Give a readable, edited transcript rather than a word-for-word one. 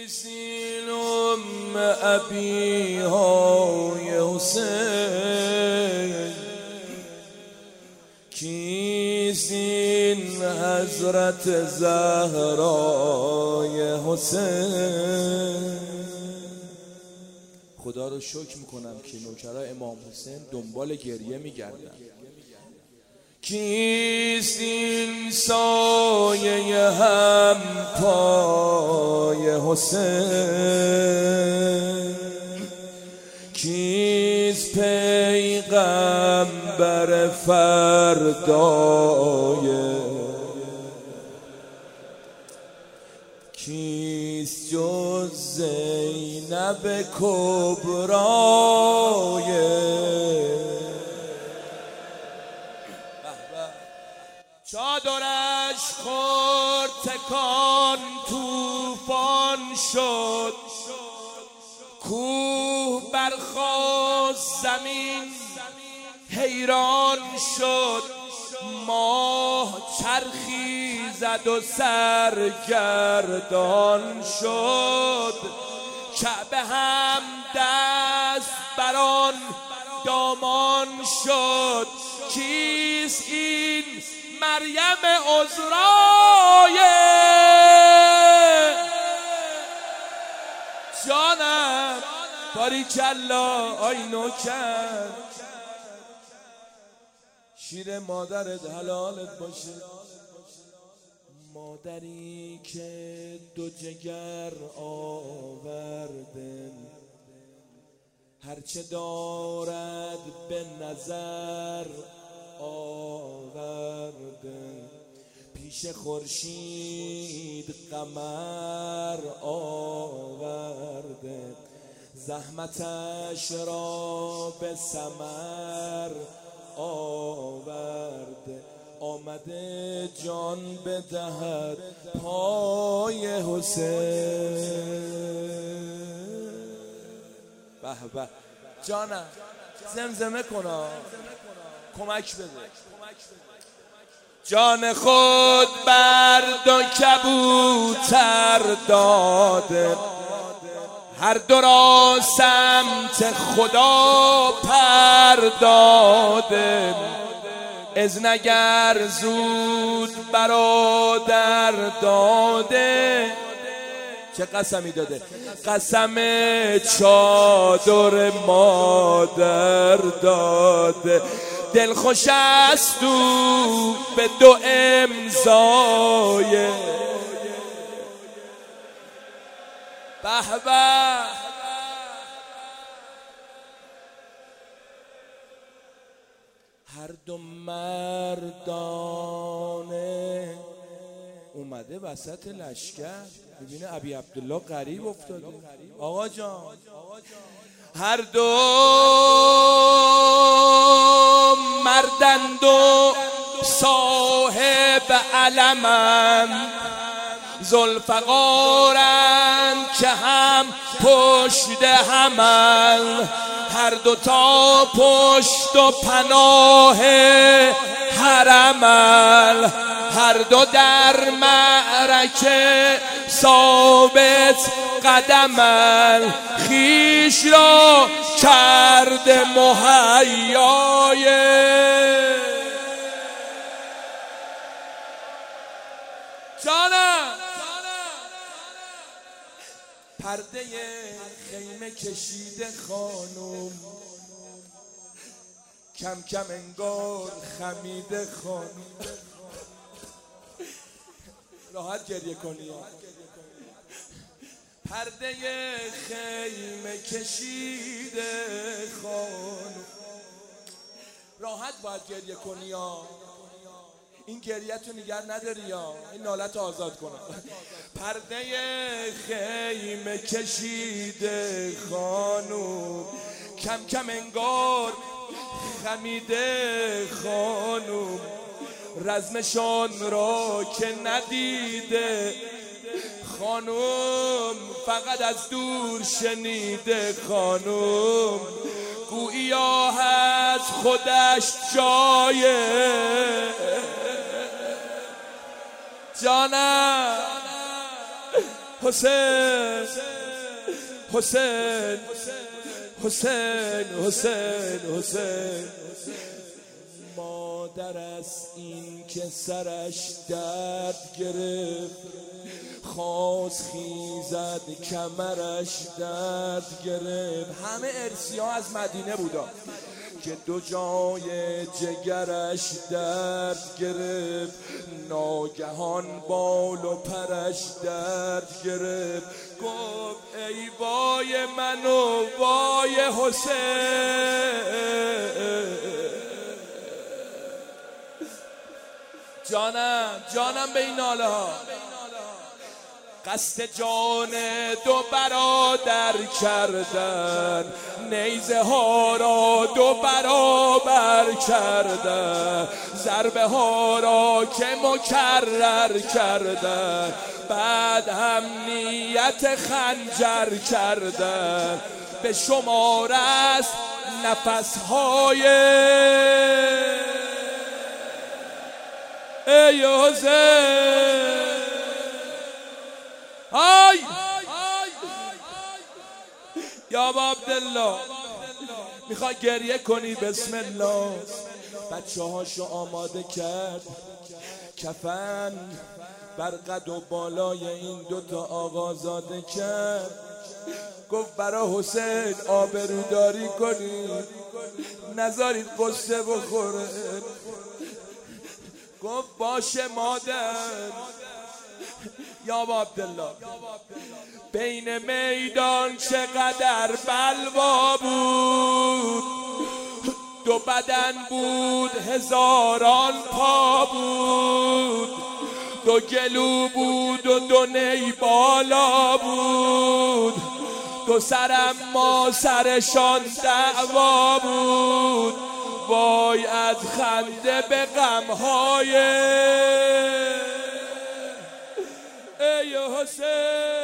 کیسین ابی های حسین، کیسین حضرت زهرای حسین. خدا رو شکر میکنم که نوکرای امام حسین دنبال گریه میگردن. کیست این سایه هم پای حسین، کیست پیغمبر فردای، کیست جز زینب کبرای. چادرش خورد تکان توفان شد، کوه برخاست زمین حیران شد، ماه چرخی زد و سرگردان شد، کعبه هم دست بران دامان شد. کیست این مریم عذرای؟ جانم باریکلا آی نوکر، شیر مادرت حلالت باشه، مادری که دو جگر آورده، هرچه دارد به نظر آورده، پیش خورشید قمر آورده، زحمتش را به ثمر آورده، آمده جان بدهد پای حسین. به به جانم زمزمه کنا، کمک بده. جان خود بر دو کبوتر داده، هر دو را سمت خدا پر داده، اذن اگر زود برادر داده. چه قسمی داده؟ قسم چادر مادر داده، دل خوش است او به دو امضای. به به هر دو مردانه اومده وسط لشکر، ببینه ابی عبدالله غریب افتاده. آقا جان هر دو مردند و صاحب علمند، ذوالفقارند که هم پشت همند، هر دو تا پشت و پناه حرمند، هر دو در معرکه ثابت قدمند، خویش را کرده مهیای. جانم پرده خیمه کشیده خانم، کم کم انگار خمیده خانم. راحت گریه کنی. پرده خیمه کشیده خانم، راحت باید گریه کنی. این گریه تو نگر نداری، این نالت آزاد کنم. پرده خیمه کشیده خانم، کم کم انگار خمیده خانم، رزمشان را که ندیده خانم، فقط از دور شنیده خانم، گوییا از خودش جایه. جانم حسین حسین حسین حسین حسین مادر است این که سرش درد گرفت، خواست خیزد کمرش درد گرفت. همه ارسی ها از مدینه بودا که دو جای جگرش درد گرفت، ناگهان بال و پرش درد گرفت. گفت ای وای من و وای حسین، جانم به این ناله ها. قصد جان دو برادر کردن، نیزه ها را دو برابر کردن، ضربه ها را که مکرر کردن، بعد هم نیت خنجر کردن. به شمار است نفسهای ای حسین. های یا عبدالله میخوای گریه کنی؟ بسم الله. بچه هاشو آماده کرد، کفن بر قد و بالای این دوتا آقازاده کرد. گفت برا حسین آبروداری کنید، نذارید قصه بخوره. گفت باشه مادر. یا عبدالله بین میدان چقدر بلوا بود، دو بدن بود هزاران پا بود، دو گلو بود و دو نی بالا بود، دو سرم ما سرشان دعوا بود. وای از خنده به غمهای ای حسین.